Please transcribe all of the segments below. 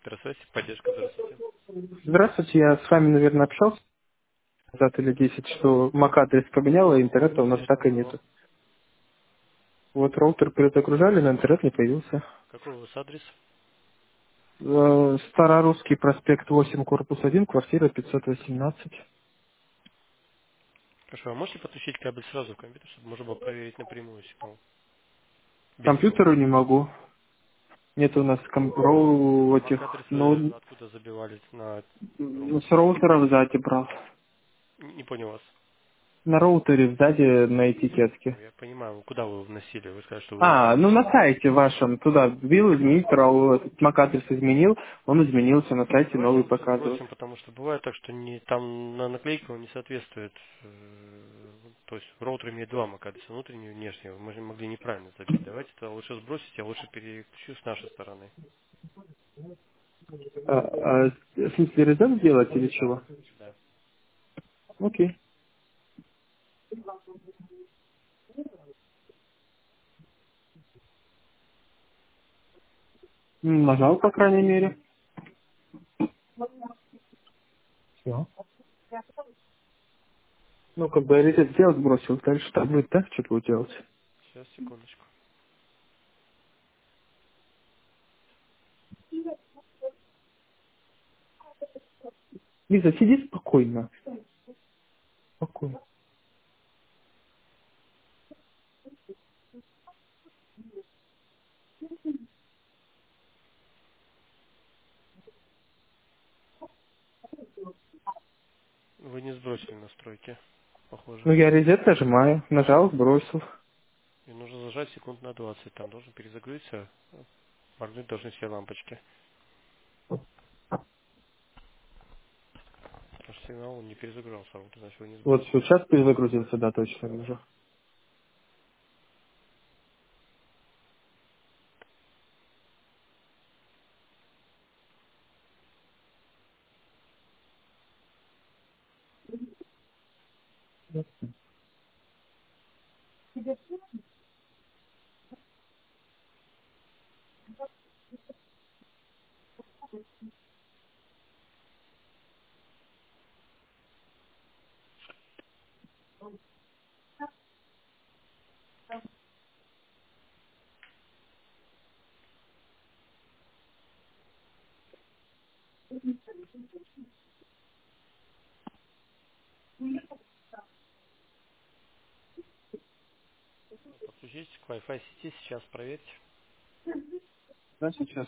Здравствуйте, поддержка, здравствуйте. Здравствуйте, я с вами, наверное, общался назад или 10, что MAC-адрес поменял, а интернета у нас Нет, так не и было. нету. Вот роутер перезагружали, но интернет не появился. Какой у вас адрес? Старорусский проспект 8, корпус 1, квартира 518. Хорошо, а можете подключить кабель сразу в компьютер, чтобы можно было проверить напрямую сигнал? Без Компьютеру роутера. не могу. Нет у нас А этих, MAC-адрес ну, откуда забивали на роутер? с роутера сзади брал. Не понял вас. На роутере сзади на этикетке. Ну, я понимаю, куда вы вносили? Вы сказали, что вы Ну вносили. на сайте вашем, туда вбил, изменить, этот MAC-адрес изменил, он изменился, на сайте Давайте новый лучше показывает. сбросим, потому что бывает так, что не, там на наклейка он не соответствует. То есть роутер имеет два MAC-адреса, внутренний и внешний. Мы же могли неправильно забить. Давайте тогда лучше сбросить, я лучше переключу с нашей стороны. В смысле резерв сделать или Да, чего? да. Окей. Нажал, по крайней мере. Все. Ну, как бы резерв сделать, бросил. Дальше что будет, так? Что будет делать? Сейчас, секундочку. Лиза, сиди спокойно. Спокойно. Вы не сбросили настройки, похоже. Ну, я резерв нажимаю. Нажал, сбросил. И нужно зажать секунд на 20. Там должен перезагрузиться. Моргнуть должны все лампочки. Потому что сигнал он не перезагружался, вот, значит вы не Вот сбросили. сейчас перезагрузился, да, точно вижу. Подключитесь к Wi-Fi сети, сейчас проверьте. Да, сейчас.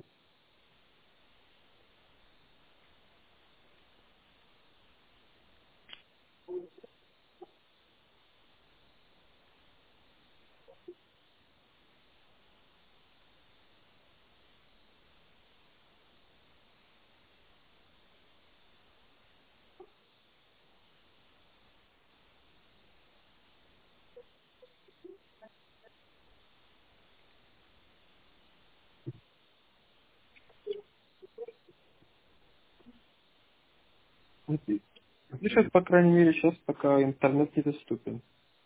Вот ну, сейчас, по крайней мере, сейчас пока интернет недоступен.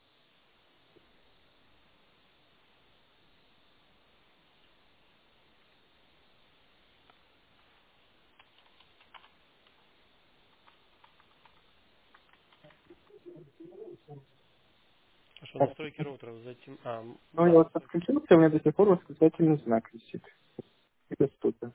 Хорошо, Так, настройки роутера, затем... ну, я да, вот настройки. подключился, у меня до сих пор восклицательный знак висит. Недоступен.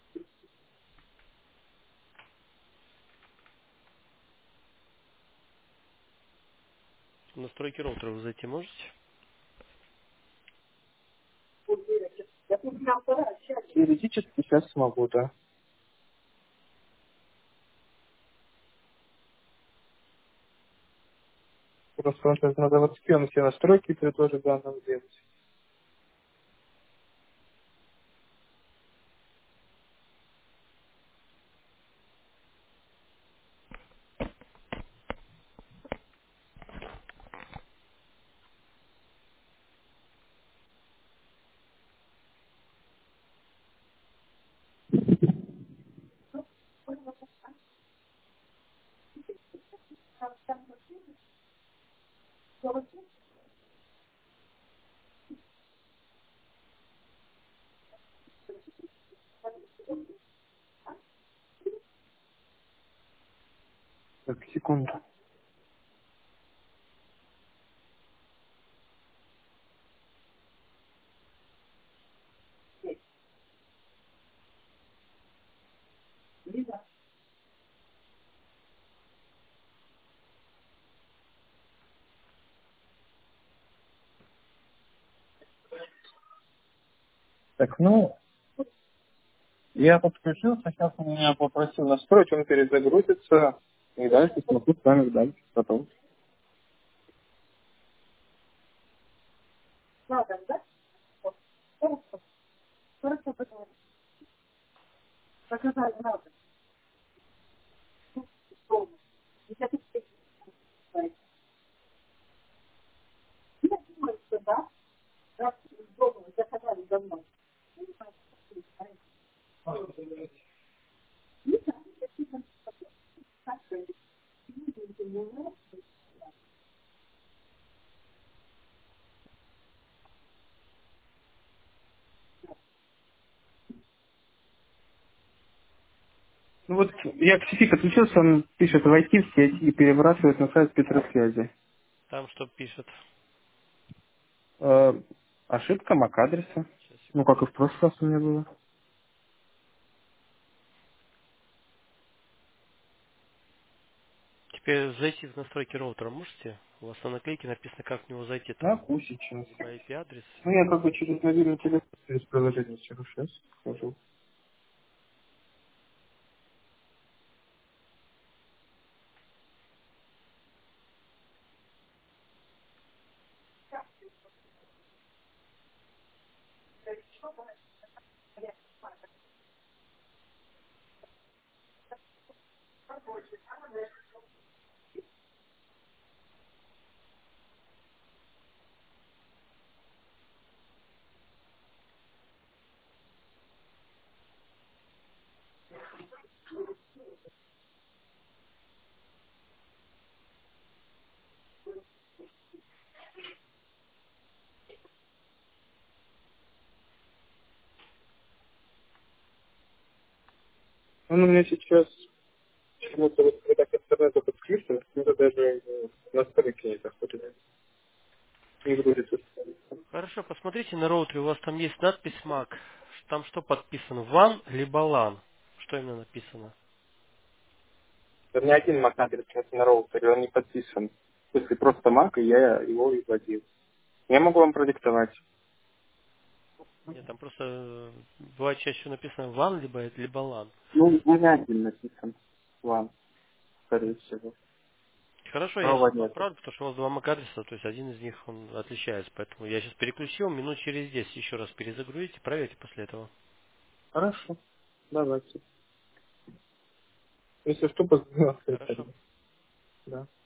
Настройки роутера вы зайти можете? Теоретически сейчас смогу, да. Просто он сейчас на заводске, он все настройки тоже заново делать. Так, секунду. Так, ну, я подключился, сейчас он меня попросил настроить, он перезагрузится, и дальше смогу с вами дальше потом. Ну вот я к сети подключился, он пишет «Войти в сеть» и перебрасывает на сайт Петросвязи. Там что пишет? Э, ошибка MAC-адреса. Сейчас, Ну, как и секунду. в прошлый раз у меня было. Теперь зайти в настройки роутера можете? У вас на наклейке написано, как в него зайти там. Могу сейчас. Либо IP-адрес. Ну, я как бы через мобильный телефон, через приложение все сейчас скажу. Он у меня сейчас почему-то вот когда к интернету подключен, это даже настройки не заходит. Не грузится. Хорошо, посмотрите на роутере, у вас там есть надпись MAC. Там что подписано? WAN либо LAN? Что именно написано? Это не один MAC-адрес на роутере, он не подписан. В смысле, просто Mac, и я его и вводил. Я могу вам продиктовать. Нет, там просто бывает чаще всего написано WAN либо LAN. Ну, у меня один написан. Вам, скорее всего. Хорошо, я Второго сейчас нет. поправлю, потому что у вас два MAC-адреса, то есть один из них он отличается. Поэтому я сейчас переключил, минут через 10 еще раз перезагрузите, проверьте после этого. Хорошо. Давайте. Если что, позвоню Хорошо. тогда. Да.